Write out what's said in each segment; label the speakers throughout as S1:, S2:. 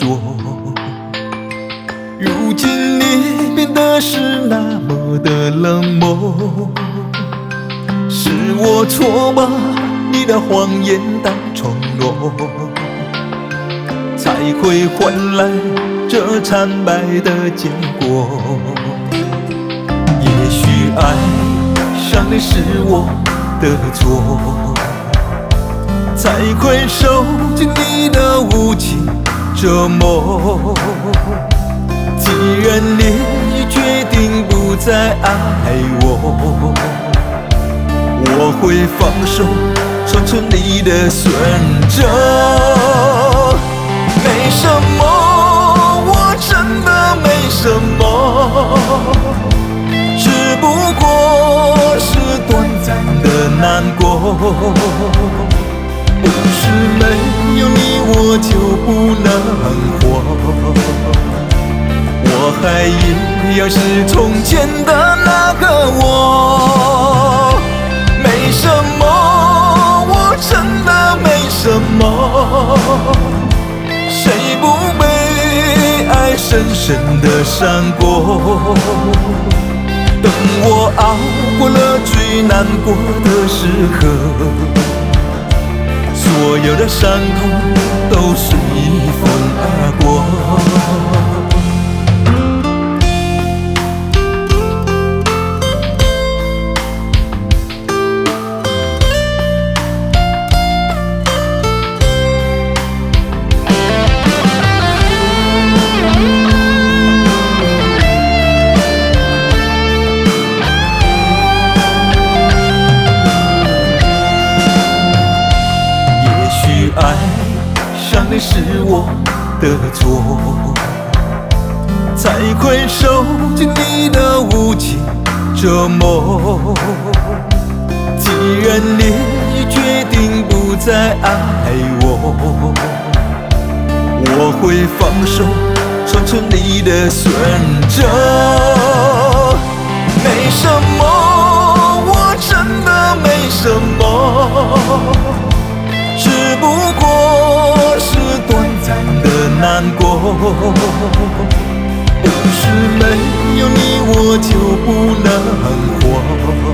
S1: 说。如今你变得是那么的冷漠，是我错把你的谎言当承诺，才会换来这惨败的结果。也许爱上你是我的错，才会受尽你的无情折磨。既然你已决定不再爱我，我会放手，纯纯你的选择。没什么，我真的没什么，只不过是短暂的难过。不是没有你我就不能活，我还一样是从前的那个我。没什么，我真的没什么，谁不被爱深深的伤过？等我熬过了最难过的时刻，所有的伤痛都随风而过。爱上你是我的错，才会受尽你的无情折磨。既然你已决定不再爱我，我会放手，纯纯你的选择。没什么，我真的没什么，只不过是短暂的难过。不是没有你我就不能活，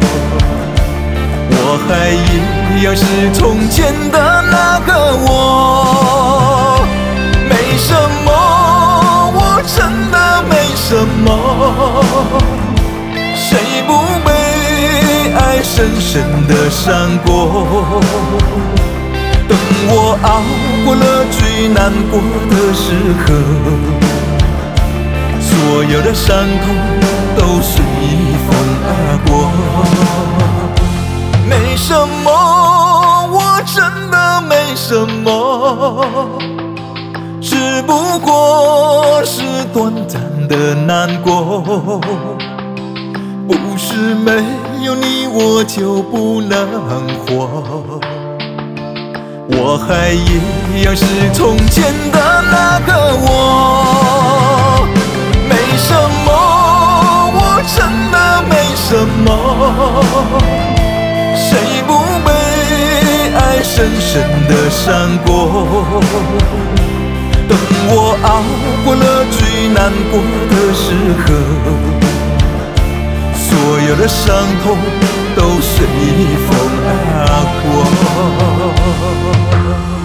S1: 我还一样是从前的那个我。没什么，我真的没什么，谁不被爱深深的伤过？等我熬过了最难过的时刻，所有的伤痛都随风而过。没什么，我真的没什么，只不过是短暂的难过。不是没有你我就不能活，我还一样是从前的那个我。没什么，我真的没什么，谁不被爱深深的伤过？等我熬过了最难过的时刻，所有的伤痛都随风而过。